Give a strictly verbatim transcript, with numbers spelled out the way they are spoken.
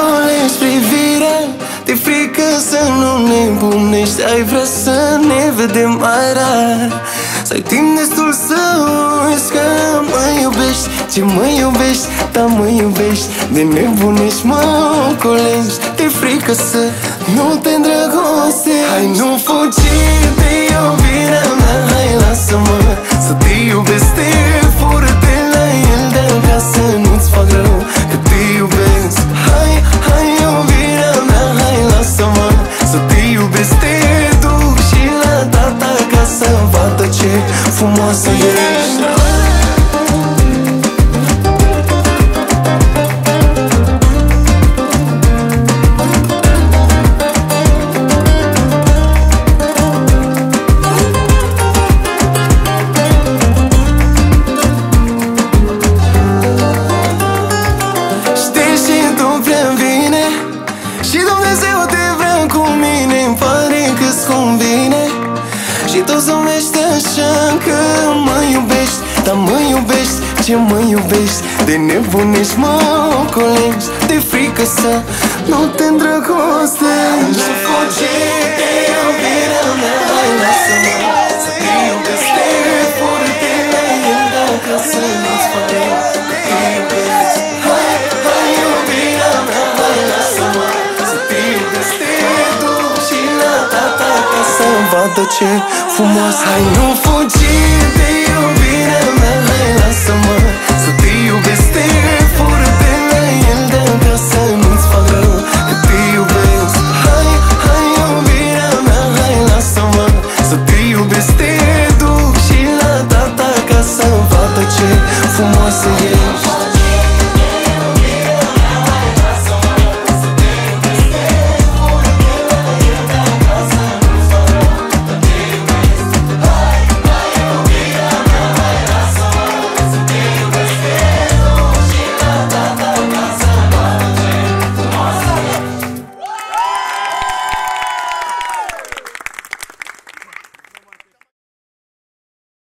ocolești privirea, te frică să nu nebunești. Ai vrea să ne vedem mai rar, să ai timp destul să uiți că mă iubești. Ce mă iubești, da mă iubești, de nebunești mă ocolești. Te frică să nu te îndrăgostești. Hai, nu fugi de iubirea mea, hai lasă-mă să te iubesc. Te fură de la el de acasă, nu-ți fac rău că te iubesc. Hai, hai iubirea mea, hai lasă-mă să te iubesc. Te duc și la tata ca să vadă ce frumoasă ești. Și Dumnezeu te vrea cu mine, îmi pare că-ți convine. Și tu zâmbești așa că mă iubești, dar mă iubești, ce mă iubești, de nebunești mă ocolești. De frică să nu te îndrăgostești. Nu fugi de iubirea mea, hai lasă-mă să te iubesc. Te fură de la el dacă să nu-ți fac rău că te iubesc. Hai, hai iubirea mea, hai lasă-mă să te iubesc. Te duc și la tata ca să vadă ce frumoasă. Hai, nu fugi de iubirea mea, hai lasă-mă să te iubesc. Te fură de la el de acasă, nu-ți fac rău că te iubesc. Hai, hai iubirea mea, hai lasă-mă să te iubesc. Te duc și la tata ca să vadă ce frumoasă ești.